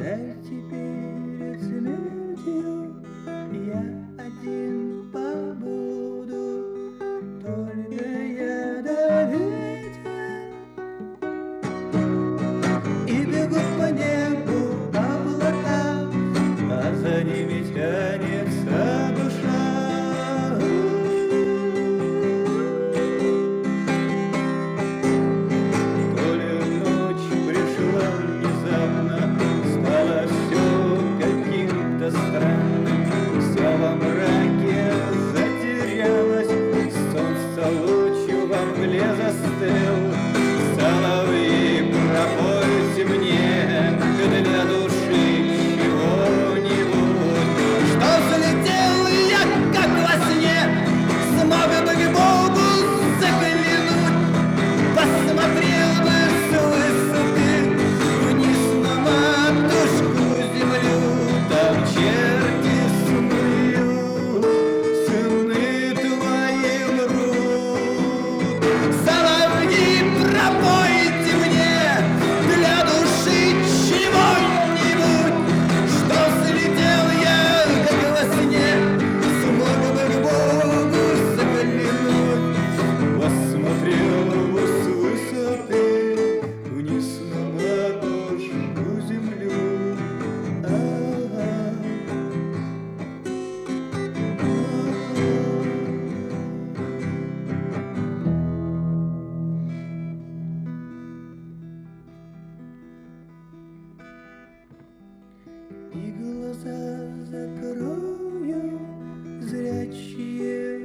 Дайте перед смертью я один побуду, только я доверен и бегут по небу облака, а за ними тянется душа. То ли ночь пришла внезапно, стало все каким-то странным, все во мраке затерялось, солнце лучью во мгле застыл. Соловьи, пропойте мне для души чего-нибудь, что залетел я, как во сне, смог бы к Богу заглянуть, посмотрел бы с высоты вниз на матушку землю. Там черти снуют, сыны твои мрут. Соловьи, пропойте мне для души чего-нибудь, что слетел я, как во сне, смог бы к Богу заглянуть, посмотрел бы с высоты вниз на матушку землю. И глаза закрою зрячие